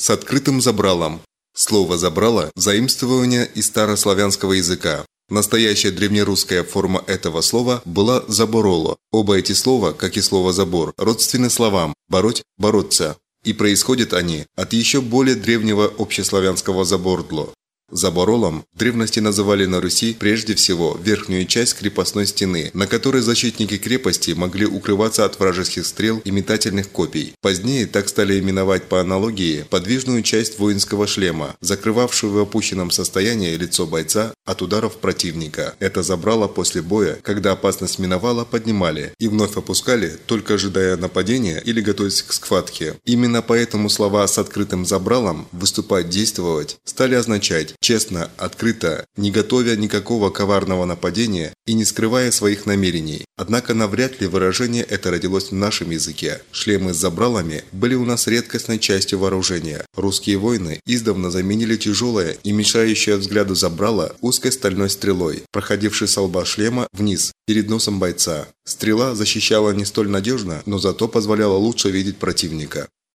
С открытым забралом. Слово «забрало» – заимствование из старославянского языка. Настоящая древнерусская форма этого слова была «забороло». Оба эти слова, как и слово «забор», родственны словам «бороть», «бороться». И происходят они от еще более древнего общеславянского «забордло». Заборолом в древности называли на Руси прежде всего верхнюю часть крепостной стены, на которой защитники крепости могли укрываться от вражеских стрел и метательных копий. Позднее так стали именовать по аналогии подвижную часть воинского шлема, закрывавшую в опущенном состоянии лицо бойца от ударов противника. Это забрало после боя, когда опасность миновала, поднимали и вновь опускали, только ожидая нападения или готовясь к схватке. Именно поэтому слова «с открытым забралом» «выступать, действовать» стали означать честно, открыто, не готовя никакого коварного нападения и не скрывая своих намерений. Однако навряд ли выражение это родилось в нашем языке. Шлемы с забралами были у нас редкостной частью вооружения. Русские воины издавна заменили тяжелое и мешающее взгляду забрало узкой стальной стрелой, проходившей со лба шлема вниз, перед носом бойца. Стрела защищала не столь надежно, но зато позволяла лучше видеть противника.